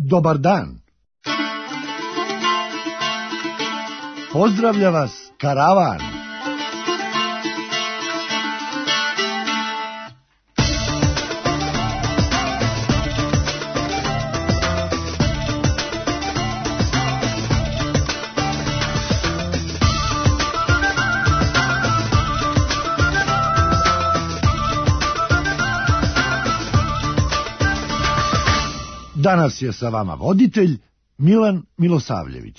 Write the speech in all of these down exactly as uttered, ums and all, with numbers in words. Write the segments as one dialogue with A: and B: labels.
A: dobar dan. Pozdravlja vas karavan. Danas je sa vama voditelj Milan Milosavljević.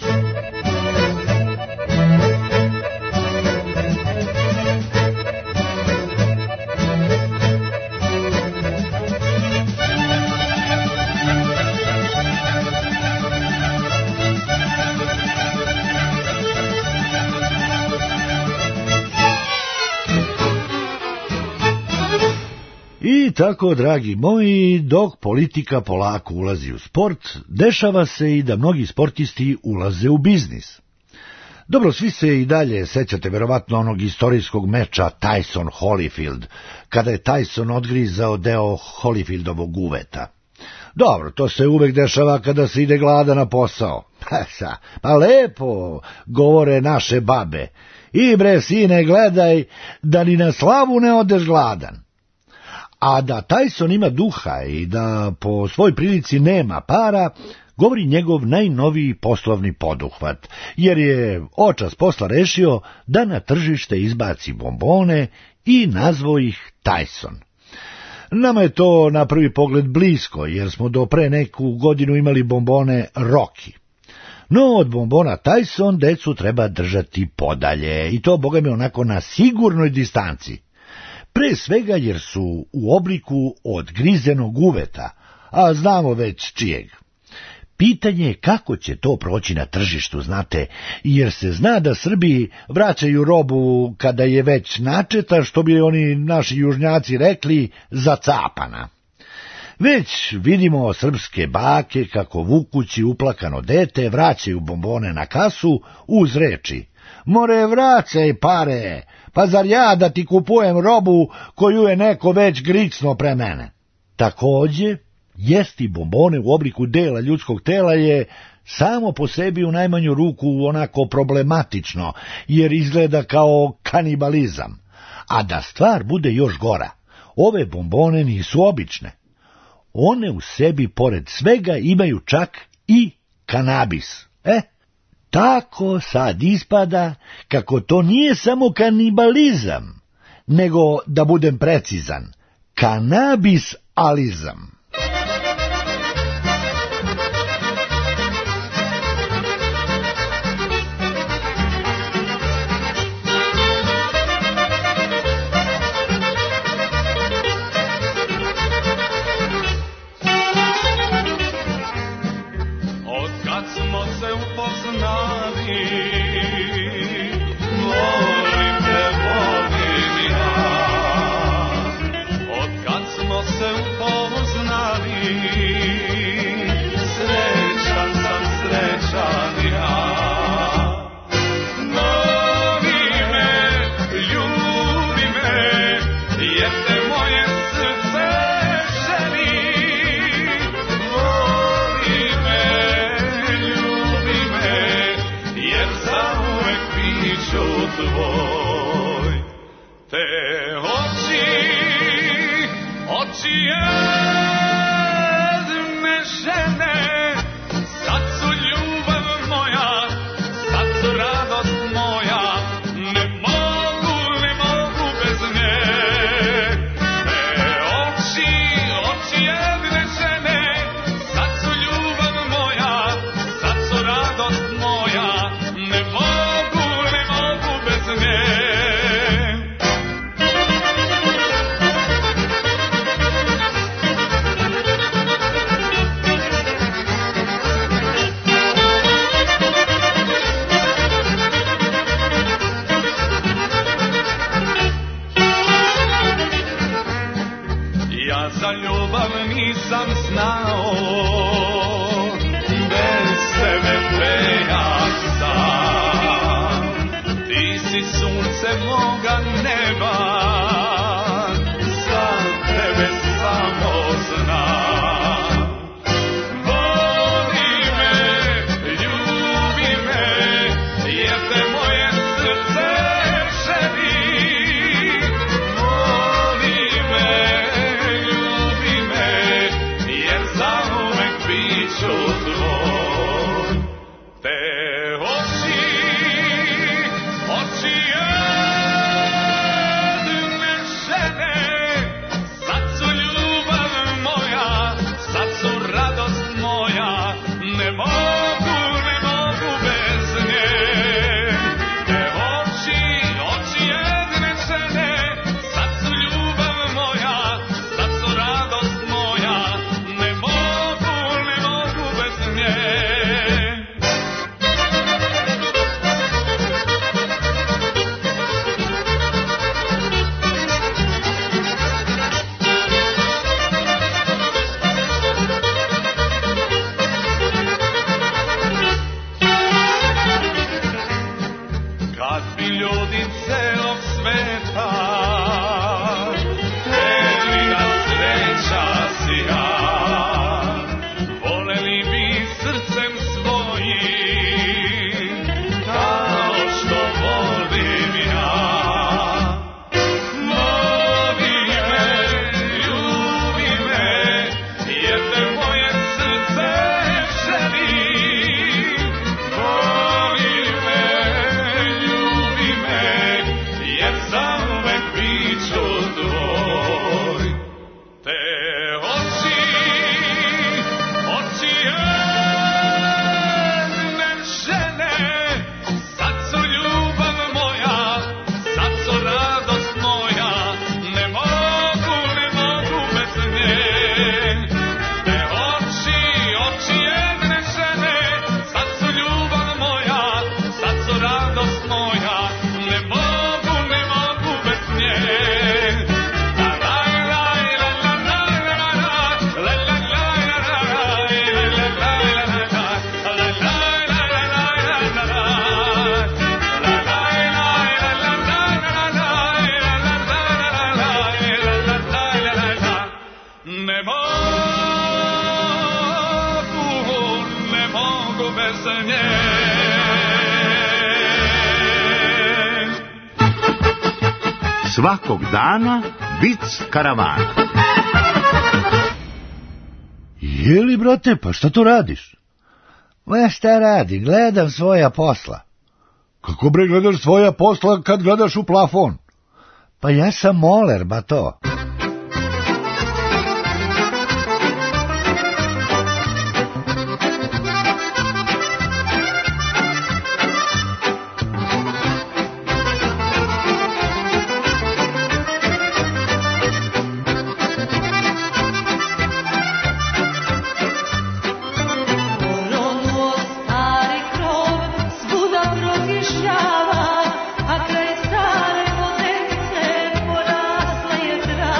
A: I tako, dragi moji, dok politika polako ulazi u sport, dešava se i da mnogi sportisti ulaze u biznis. Dobro, svi se i dalje sećate verovatno onog istorijskog meča Tyson-Holyfield, kada je Tyson odgrizao deo Holyfieldovog uveta. Dobro, to se uvek dešava kada se ide gladan na posao. Pa lepo, govore naše babe. I bre, sine, gledaj da ni na slavu ne odeš gladan. A da Tyson ima duha i da po svoj prilici nema para, govori njegov najnoviji poslovni poduhvat, jer je očas posla rešio da na tržište izbaci bombone i nazvao ih Tyson. Nama je to na prvi pogled blisko, jer smo do pre neku godinu imali bombone Rocky. No od bombona Tyson decu treba držati podalje, i to, boga mi, onako na sigurnoj distanci. Pre svega jer su u obliku od grizenog uveta, a znamo već čijeg. Pitanje je kako će to proći na tržištu, znate, jer se zna da Srbiji vraćaju robu kada je već načeta, što bi oni naši južnjaci rekli, zacapana. Već vidimo srpske bake kako vukući uplakano dete vraćaju bombone na kasu uz reči: more, vraćaj pare, pa zar ja da ti kupujem robu koju je neko već gricno pre mene? Takođe, jesti bombone u obliku dela ljudskog tela je samo po sebi u najmanju ruku onako problematično, jer izgleda kao kanibalizam. A da stvar bude još gora, ove bombone nisu obične. One u sebi, pored svega, imaju čak i kanabis. E, tako sad ispada kako to nije samo kanibalizam, nego, da budem precizan, kanabisalizam.
B: Yes, Svakog dana vic karavana.
A: Jeli, brate, pa šta to radiš?
C: Ma šta radi, gledam svoja posla.
A: Kako bre gledaš svoja posla kad gledaš u plafon?
C: Pa ja sam moler, ba to.
D: A kraj stare vodenice porasla je trava.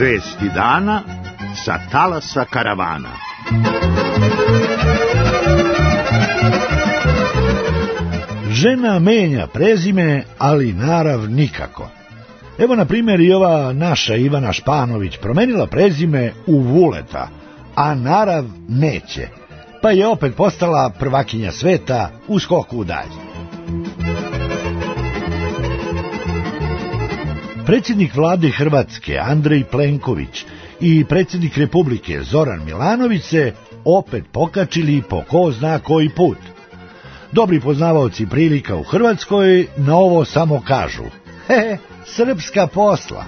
B: Vesti dana sa talasa karavana.
A: Žena menja prezime, ali narav nikako. Evo, na primjer, i ova naša Ivana Španović promenila prezime u Vuleta, a narav neće, pa je opet postala prvakinja sveta u skoku u dalj. Predsjednik vlade Hrvatske Andrej Plenković i predsjednik Republike Zoran Milanović se opet pokačili po ko zna koji put. Dobri poznavaoci prilika u Hrvatskoj na ovo samo kažu: he, srpska posla.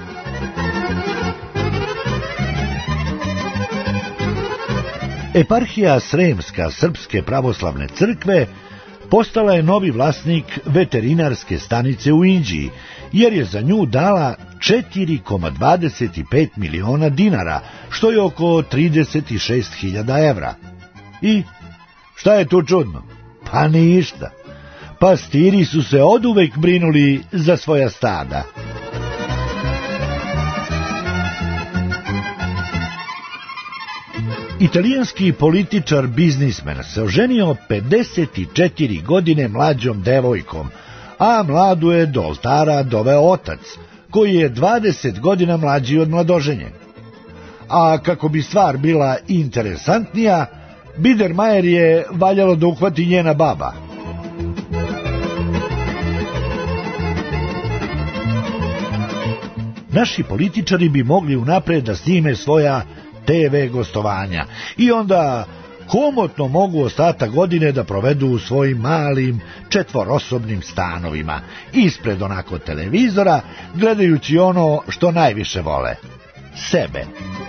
A: Eparhija Sremska Srpske pravoslavne crkve postala je novi vlasnik veterinarske stanice u Inđiji, jer je za nju dala četiri zarez dvadeset pet miliona dinara, što je oko trideset šest hiljada evra. I šta je tu čudno? Pa ništa. Pastiri su se oduvek brinuli za svoja stada. Italijanski političar biznismen se oženio pedeset četiri godine mlađom devojkom, a mladu je do oltara doveo otac, koji je dvadeset godina mlađi od mladoženje. A kako bi stvar bila interesantnija, Biedermajer je valjalo da uhvati njena baba. Naši političari bi mogli unapred da snime svoja te ve gostovanja i onda komotno mogu ostatak godine da provedu u svojim malim četvorosobnim stanovima, ispred onako televizora, gledajući ono što najviše vole – sebe.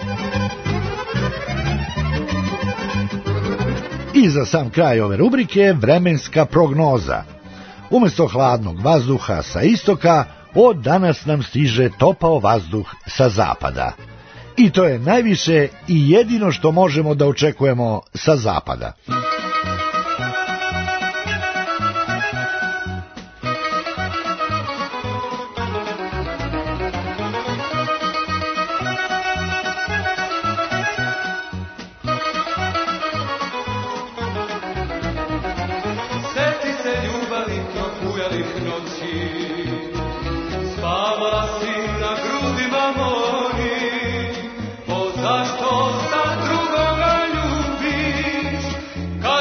A: I za sam kraj ove rubrike vremenska prognoza. Umjesto hladnog vazduha sa istoka, od danas nam stiže topao vazduh sa zapada. I to je najviše i jedino što možemo da očekujemo sa zapada.
D: Sjeti se ljubavi prohujalih noći, spavala si na grudima mojim. Zašto sa drugoga ljubiš,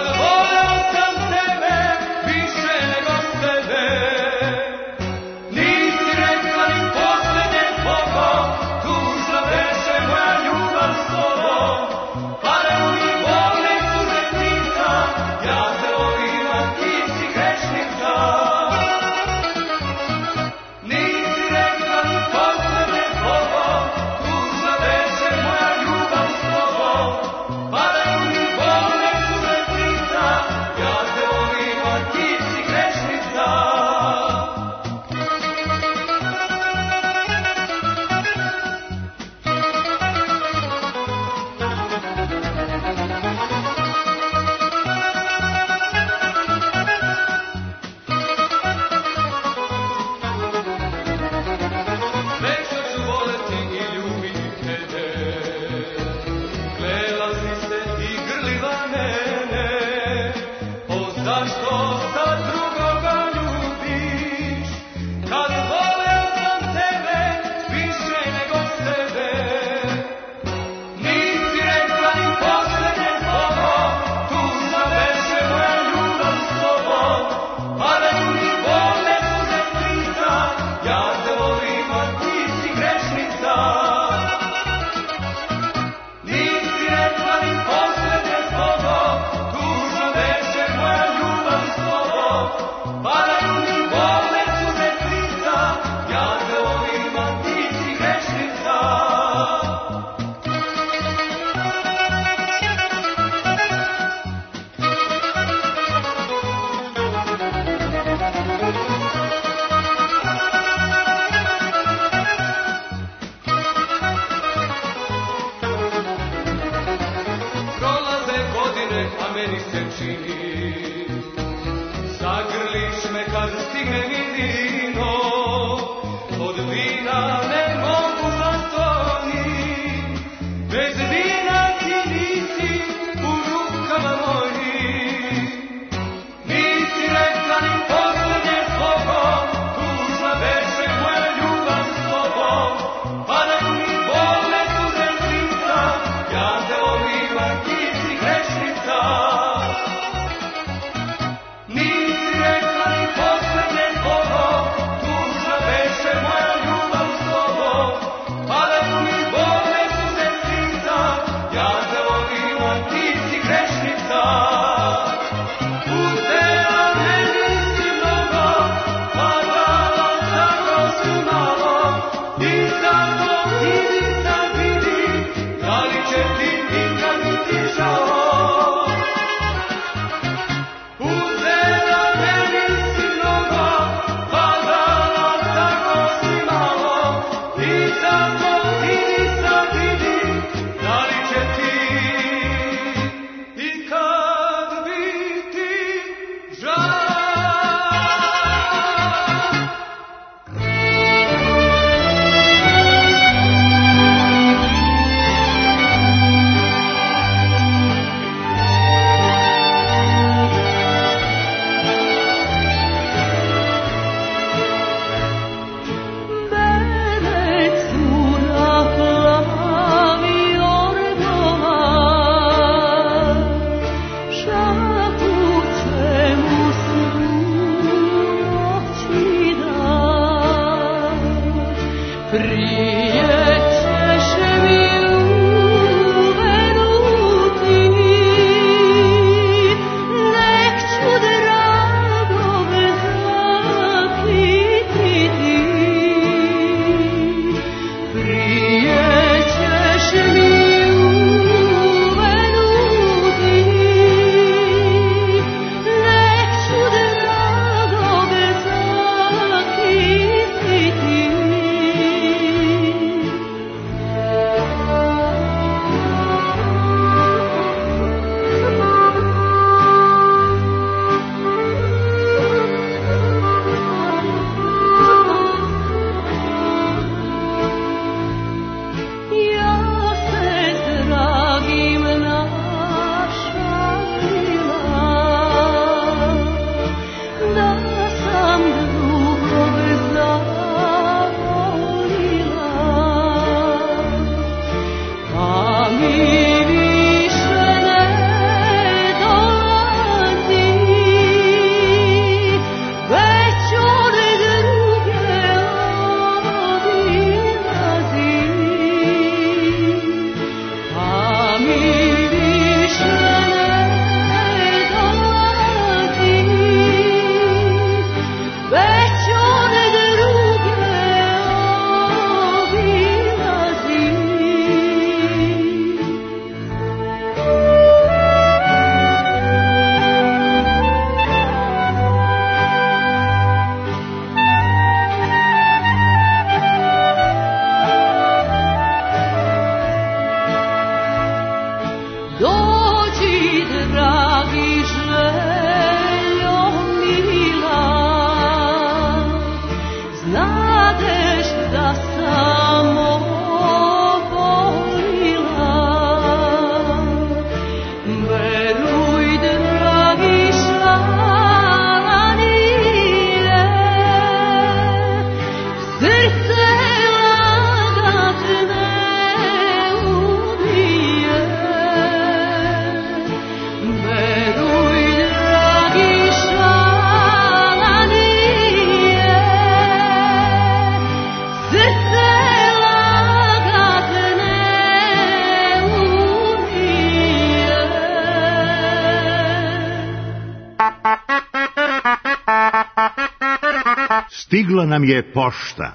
B: Stigla nam je pošta.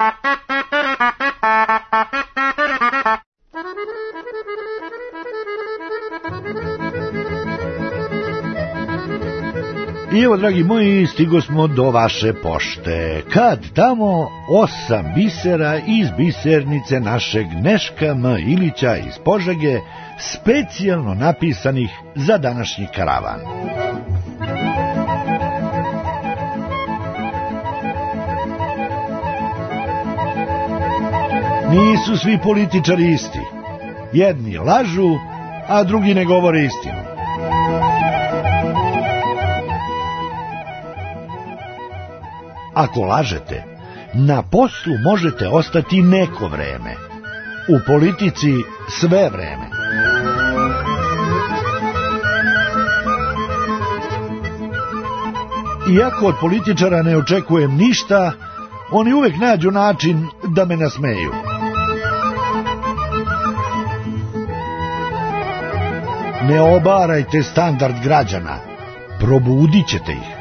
A: I evo, dragi moji, stigo smo do vaše pošte. Kad tamo osam bisera iz bisernice našeg Neška M. Ilića iz Požege, specijalno napisanih za današnji karavan. Nisu svi političari isti. Jedni lažu, a drugi ne govore istinu. Ako lažete, na poslu možete ostati neko vreme. U politici sve vreme. Iako od političara ne očekujem ništa, oni uvek nađu način da me nasmeju. Ne obarajte standard građana, probudit ćete ih.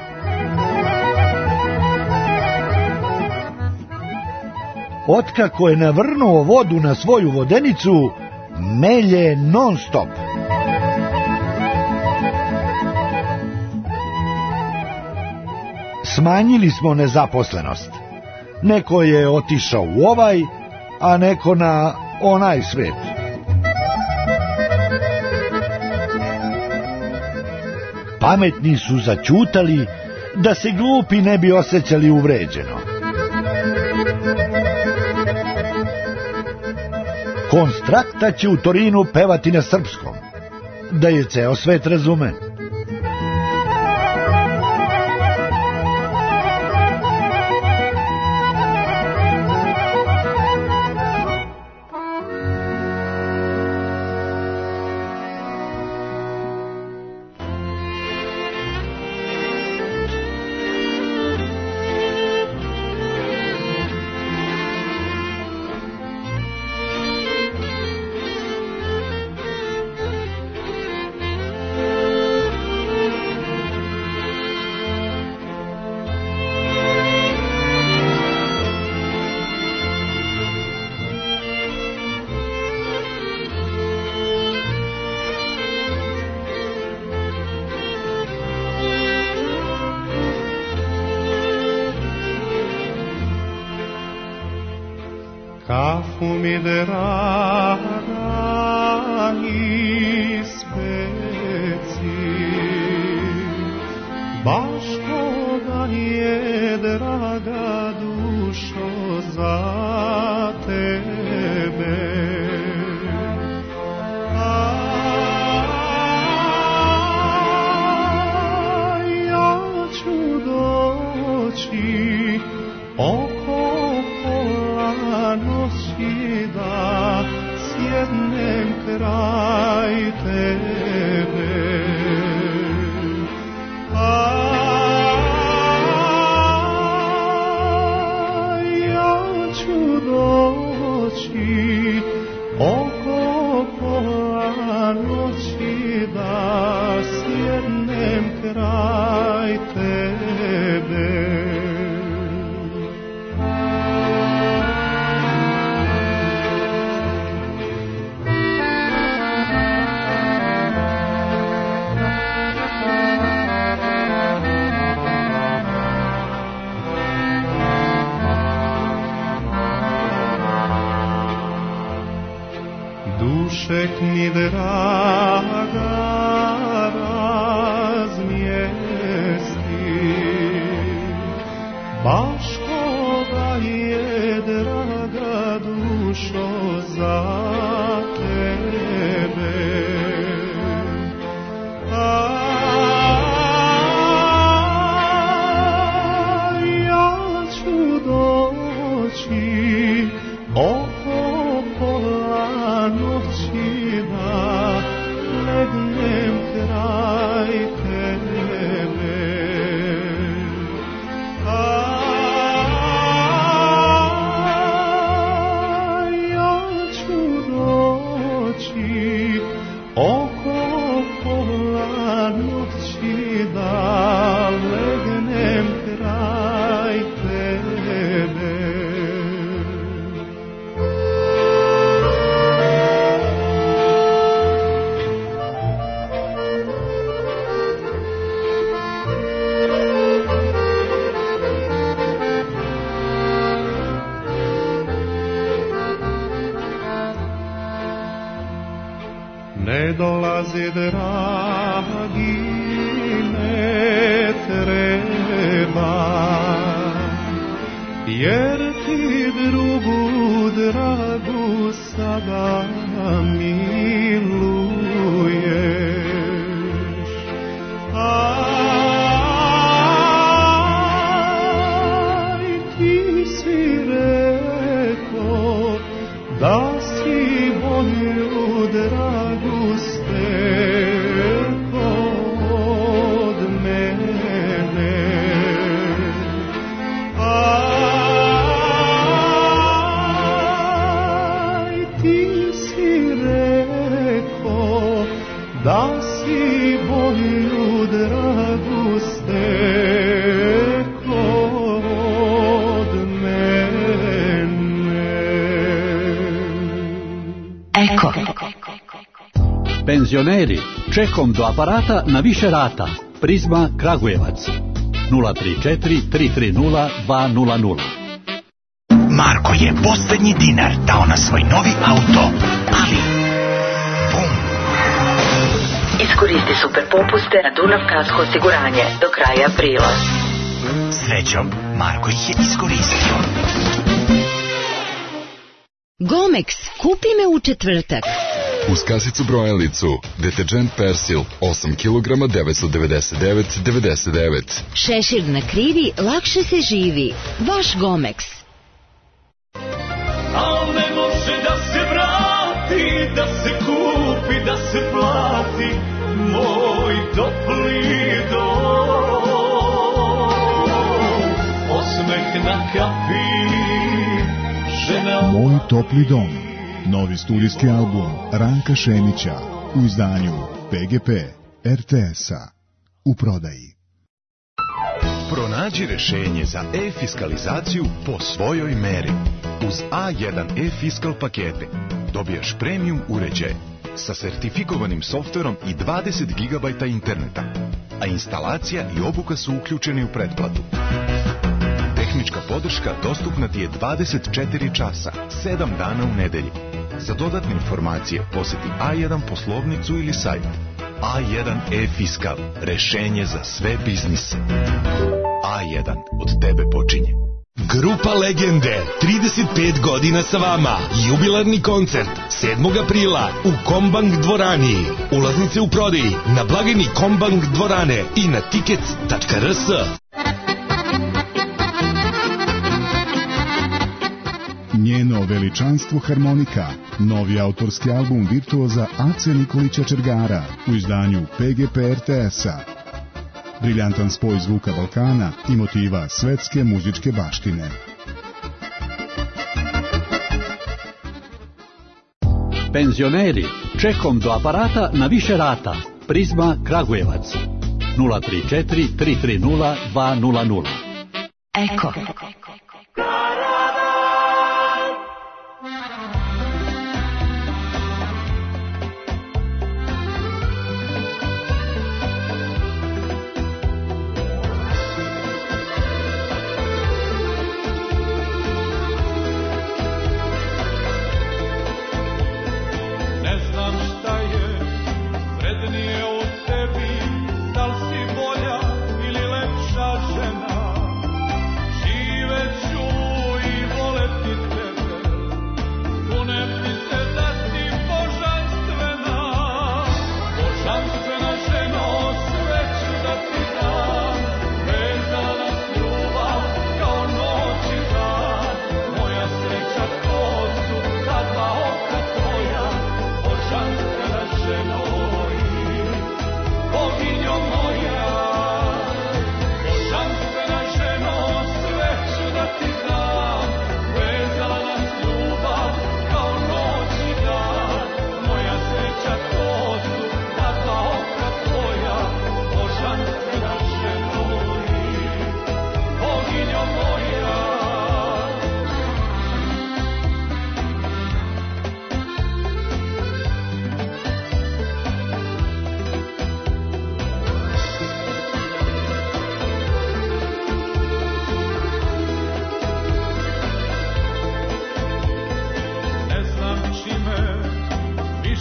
A: Otkako je navrnuo vodu na svoju vodenicu, melje non stop. Smanjili smo nezaposlenost. Neko je otišao u ovaj, a neko na onaj svet. Pametni su zaćutali da se glupi ne bi osjećali uvređeno. Konstrakta će u Torinu pevati na srpskom, da je ceo svet razume.
D: Kafu mi draga ispeci, baš koga je draga dušo za tebe. A ja ću doći oko noći da sjednem kraj tebe. A ja ću doći oko pola noći da sjednem kraj tebe. Dušek mi draga razmjesti, baš koga je draga dušo za tebe. A ja ću doći oko pola noći da legnem ne dolazi dragi, ne treba, jer ti drugu dragu sada miluješ. Aj, ti si rekao da si volju dragu steko od mene. Aj, ti si rekao da si volju dragu steko od mene.
E: Eko.
F: Penzioneri, čekom do aparata na više rata. Prizma Kragujevac. nula tri četiri tri tri nula dva nula nula.
G: Marko je posljednji dinar dao na svoj novi auto, ali... Bum!
E: Iskoristi super popuste na Dunav Kasko osiguranje do kraja aprila.
G: Srećom, Marko ih je iskoristio.
H: Gomex, kupi me u četvrtak.
I: Uz kasicu brojalicu, deterđent Persil, osam kilograma, devetsto devedeset devet devedeset devet.
H: Šešir na krivi, lakše se živi. Vaš Gomex.
D: Al ne može da se vrati, da se kupi, da se plati, moj topli dom. Osmeh na kapi, žena...
J: Moj topli dom. Novi studijski album Ranka Šemića u izdanju P G P R T S-a u prodaji.
K: Pronađi rešenje za e-fiskalizaciju po svojoj meri. Uz A jedan e-fiskal pakete dobijaš premium uređaj sa sertifikovanim softverom i dvadeset gigabajta interneta, a instalacija i obuka su uključeni u pretplatu. Tehnička podrška dostupna ti je dvadeset četiri časa, sedam dana u nedelji. Za dodatne informacije poseti A jedan poslovnicu ili sajt. A jedan e-fiskal, rešenje za sve biznise. A jedan, od tebe počinje.
L: Grupa Legende, trideset pet godina sa vama. Jubilarni koncert sedmog aprila u Kombank dvorani. Ulaznice u prodaji na blagajni Kombank dvorane i na tiket tačka r s.
J: Njeno veličanstvo harmonika, novi autorski album virtuoza Ace Nikolića Čergara u izdanju P G P R T S-a. Briljantan spoj zvuka Balkana i motiva svetske muzičke baštine.
F: Penzioneri, čekom do aparata na više rata. Prizma Kragujevac. nula tri četiri tri tri nula dva nula nula.
E: Eko.
D: Žive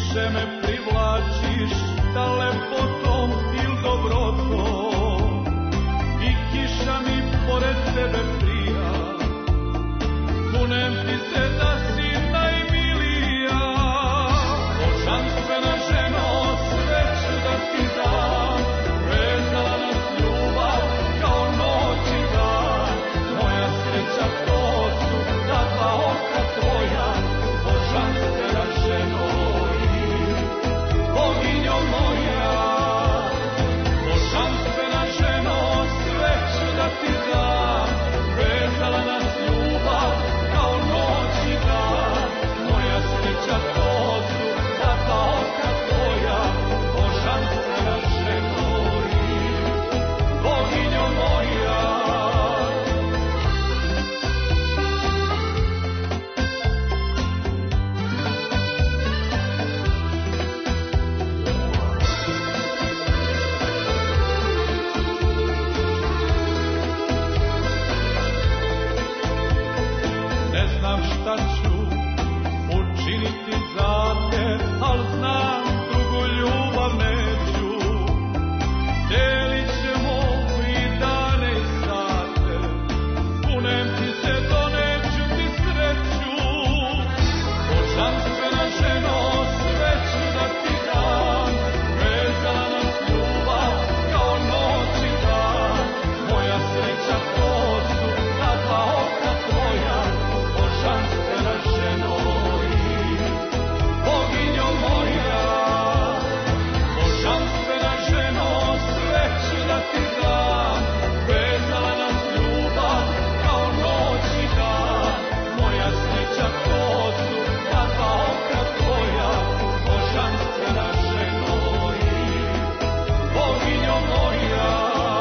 D: više me privlačiš da lepotom il dobrotom i kiša mi pored tebe prija, kunem ti se da si najmilija, božanstvena ženo, sreću da ti dam, vezala nas ljubav kao noć i dan, moja sreća to su ta dva oka tvoja, božanstvena ženo i boginjo moja, božanstvena ženo, sreću da ti dam, vezala nas ljubav kao noć i dan, moja sreća to su ta dva oka tvoja, božanstvena ženo i boginjo moja. Ne znam šta ću učiniti za te, al znam drugu ljubav neću. Delit ćemo i dane i sate, kunem ti se, doneću ti sreću. Božanstvena ženo, sreću da ti dam, vezala nas ljubav kao noć i dan, moja sreća to su ta dva oka tvoja, božanstvena ženo i boginjo moja, božanstvena ženo, sreću da ti dam, vezala nas ljubav kao noć i dan, moja sreća to su ta dva oka tvoja, božanstvena ženo i boginjo moja.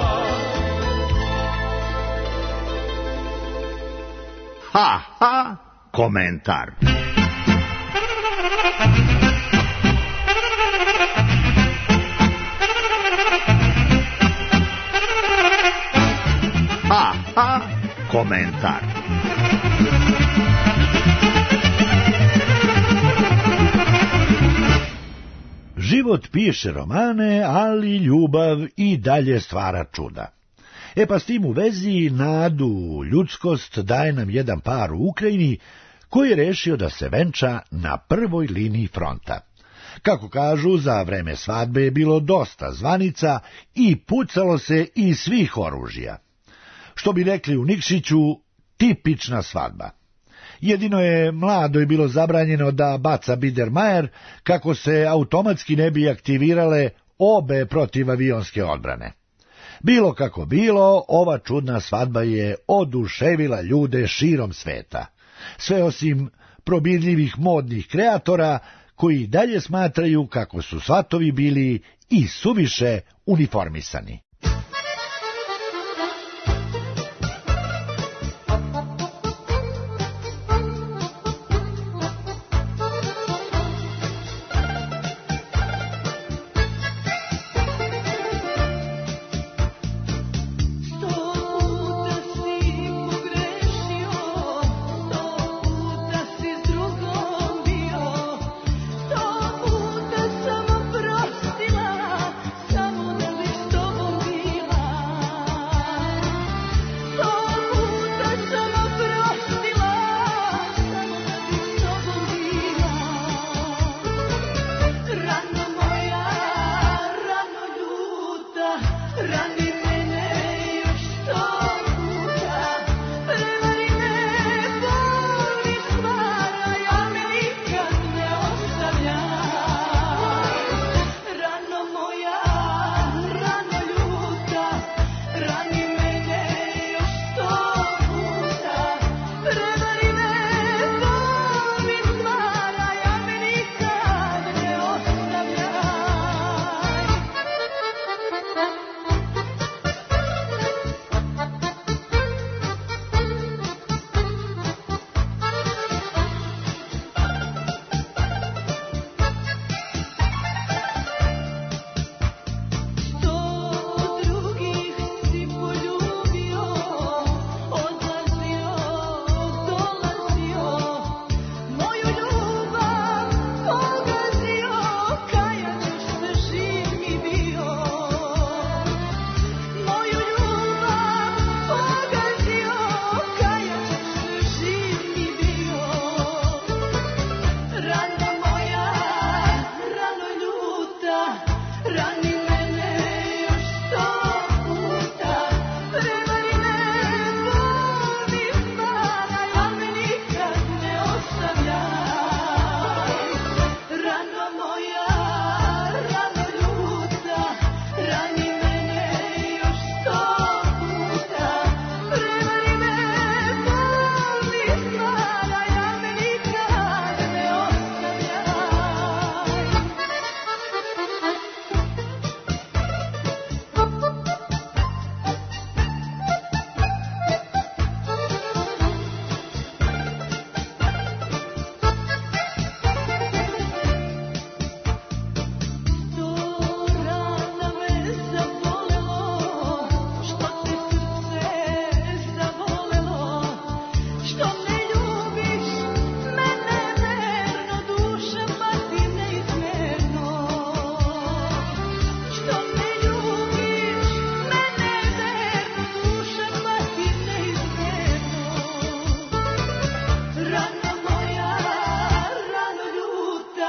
B: Ha, ha, komentar. Ha, ha, komentar.
A: Život piše romane, ali ljubav i dalje stvara čuda. E pa s tim u vezi nadu ljudskost daje nam jedan par u Ukrajini koji je rešio da se venča na prvoj liniji fronta. Kako kažu, za vreme svadbe je bilo dosta zvanica i pucalo se iz svih oružja. Što bi rekli u Nikšiću, tipična svadba. Jedino je mladoj bilo zabranjeno da baca Biedermajer kako se automatski ne bi aktivirale obe protivavionske odbrane. Bilo kako bilo, ova čudna svadba je oduševila ljude širom sveta. Sve osim probirljivih modnih kreatora koji dalje smatraju kako su svatovi bili i suviše uniformisani.
M: Samo ne bi s tobom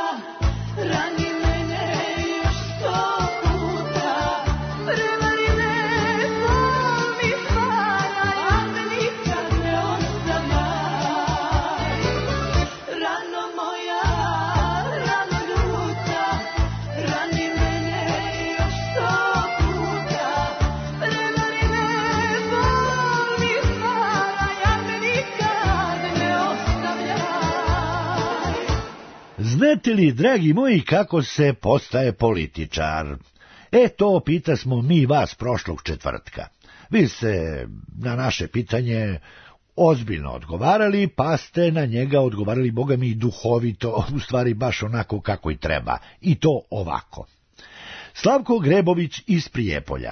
D: rani mene još sto puta, prevari me, bol mi hvala, ja me nikad ne ostavljaj. Rano moja, rano ljuta, rani mene još sto puta, prevari me, bol mi hvala, ja me nikad ne ostavljaj.
A: Znate li, dragi moji, kako se postaje političar? E, to pitasmo mi vas prošlog četvrtka. Vi ste na naše pitanje ozbiljno odgovarali, pa ste na njega odgovarali, boga mi, duhovito, u stvari baš onako kako i treba. I to ovako. Slavko Grebović iz Prijepolja.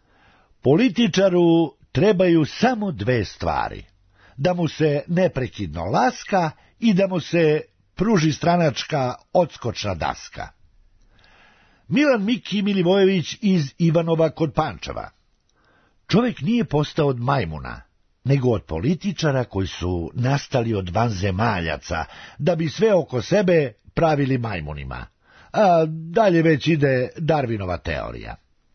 A: Političaru trebaju samo dve stvari. Da mu se neprekidno laska i da mu se pruži stranačka odskočna daska. Milan Miki Milivojević iz Ivanova kod Pančeva. Čovjek nije postao od majmuna, nego od političara koji su nastali od vanzemaljaca, da bi sve oko sebe pravili majmunima. A dalje već ide Darwinova teorija.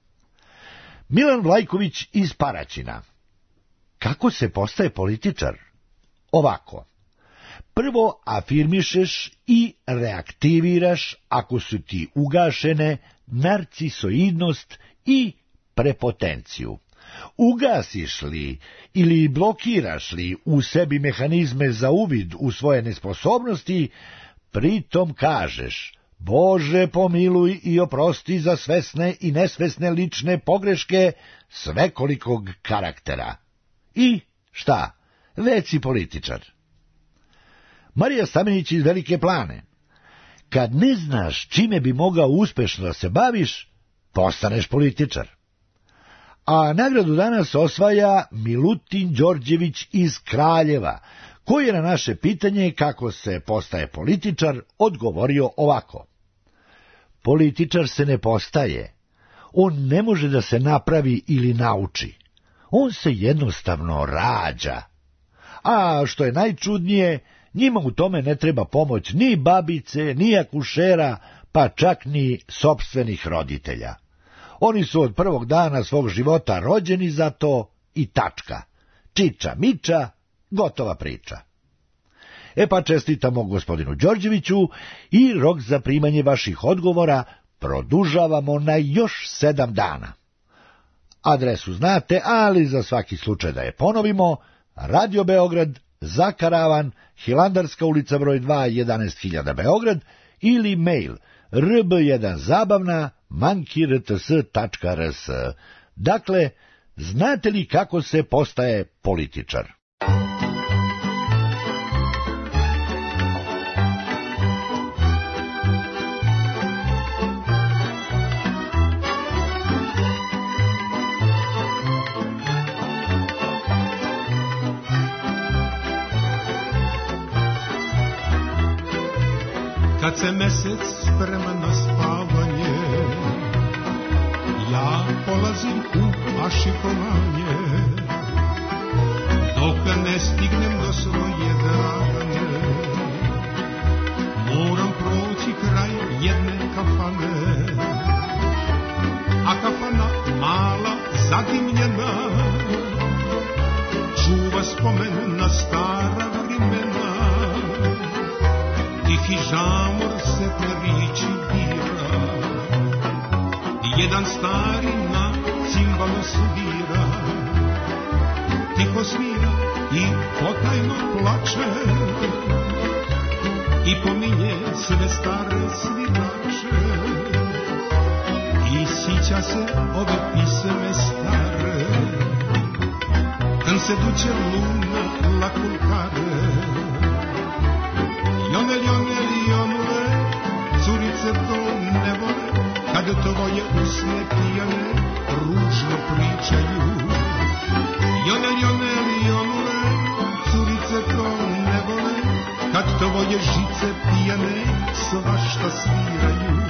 A: Milan Vlajković iz Paraćina. Kako se postaje političar? Ovako. Prvo afirmišeš i reaktiviraš, ako su ti ugašene, narcisoidnost i prepotenciju. Ugasiš li ili blokiraš li u sebi mehanizme za uvid u svoje nesposobnosti, pritom kažeš: Bože, pomiluj i oprosti za svesne i nesvesne lične pogreške svekolikog karaktera. I šta? Već si političar. Marija Stamenić iz Velike Plane. Kad ne znaš čime bi mogao uspešno da se baviš, postaneš političar. A nagradu danas osvaja Milutin Đorđević iz Kraljeva, koji je na naše pitanje kako se postaje političar odgovorio ovako. Političar se ne postaje. On ne može da se napravi ili nauči. On se jednostavno rađa. A što je najčudnije, njima u tome ne treba pomoć ni babice, ni akušera, pa čak ni sopstvenih roditelja. Oni su od prvog dana svog života rođeni za to i tačka. Čiča miča, gotova priča. E pa čestitamo gospodinu Đorđeviću i rok za primanje vaših odgovora produžavamo na još sedam dana. Adresu znate, ali za svaki slučaj da je ponovimo: Radio Beograd, Zakaravan, Hilandarska ulica broj dva, jedanaest hiljada Beograd, ili mail r b jedan zabavna manki r t s tačka r s. Dakle, znate li kako se postaje političar?
M: Kad se mesec sprema na spavanje, ja polazim u ašikovanje, dok ne stignem do svoje dragane. Moram proći kraj jedne kafane, a kafana mala, zadimljena, čuva spomen na stara vremena. Tihi žamor se periči bira, jedan stari na cimbalu svira. Tiho svira i potajno plače, i pominje sve stare svirače. I sića se ove pisme stare, kad se duće luna lakultare. Jonel, jonel, jonule, curice to ne vole, kad tvoje usne pijane ružno pričaju. Jonel, jonel, jonule, curice to ne vole, kad tvoje žice pijane svašta sviraju.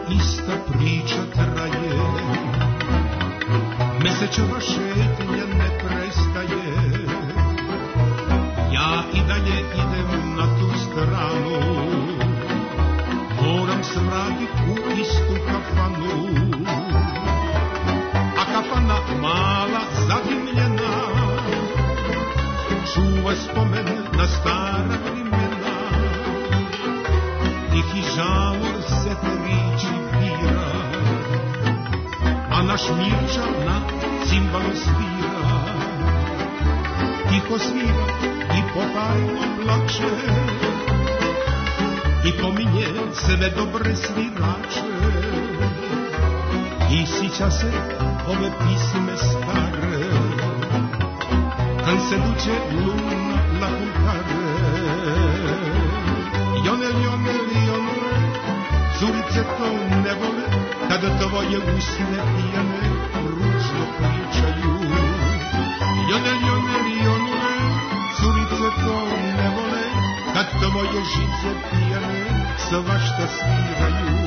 M: ista priča traje. Mesečeva šetnja ne prestaje. Ja i dalje idem na tu stranu. Moram se vratit u istu kafanu. A kafana mala zadimljena čuva spomen na stara vremena. Tihi žalor se riči bira, a naš Mirča na cimbalo svira. Tiho svira i potajno plače i pominje sve dobre svirače. I sića se ove pisme stare, kad se duče luna na kultare. Jonel, jonel, jonel, curice to ne vole, kada tvoje usne pijane ružno pričaju. Jonel, jonel, jonel, curice to ne vole, kad tvoje žice pijane svašta sviraju.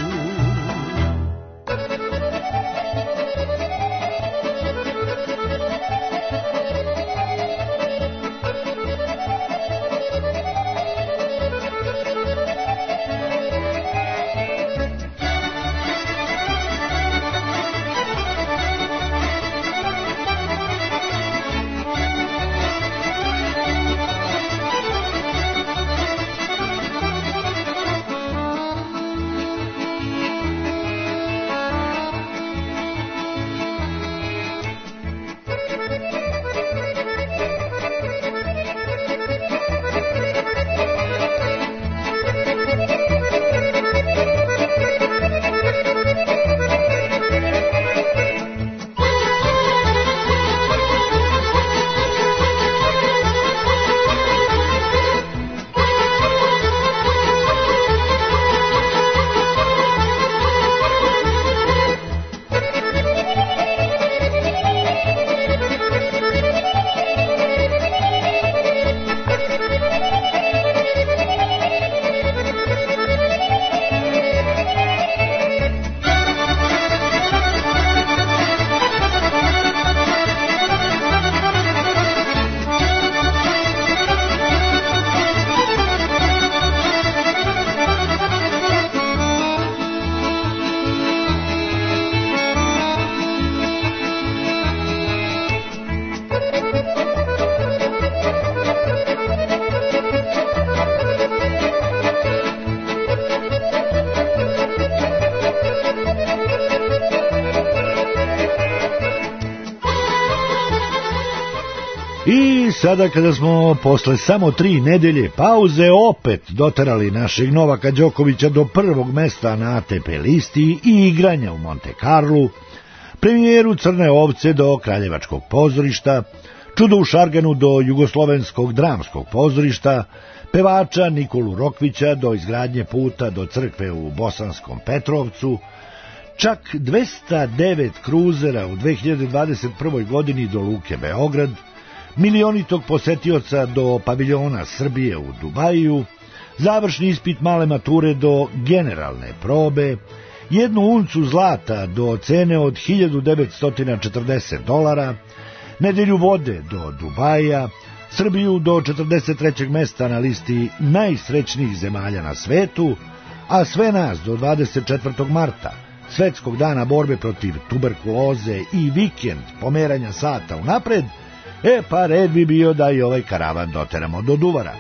A: I sada kada smo posle samo tri nedelje pauze opet doterali našeg Novaka Đokovića do prvog mesta na A T P listi i igranja u Monte Carlu, premijeru Crne ovce do Kraljevačkog pozorišta, Čudo u Šarganu do Jugoslovenskog dramskog pozorišta, pevača Nikolu Rokvića do izgradnje puta do crkve u Bosanskom Petrovcu, čak dvesta devet kruzera u dve hiljade dvadeset prvoj godini do Luke Beograd, milionitog posetioca do paviljona Srbije u Dubaju, završni ispit male mature do generalne probe, jednu uncu zlata do cene od hiljadu devetsto četrdeset dolara, nedelju vode do Dubaja, Srbiju do četrdeset trećeg mesta na listi najsrećnijih zemalja na svetu, a sve nas do dvadeset četvrtog marta, Svetskog dana borbe protiv tuberkuloze i vikend pomeranja sata unapred, e pa red bi bio da i ovaj karavan doteramo do Duvara.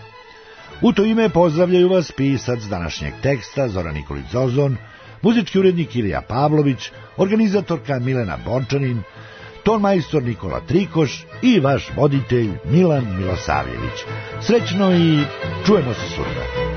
A: U to ime pozdravljaju vas pisac današnjeg teksta Zoran Nikolić Zozon, muzički urednik Ilija Pavlović, organizatorka Milena Bončanin, tonmajstor Nikola Trikoš i vaš voditelj Milan Milosavljević. Srećno i čujemo se sutra.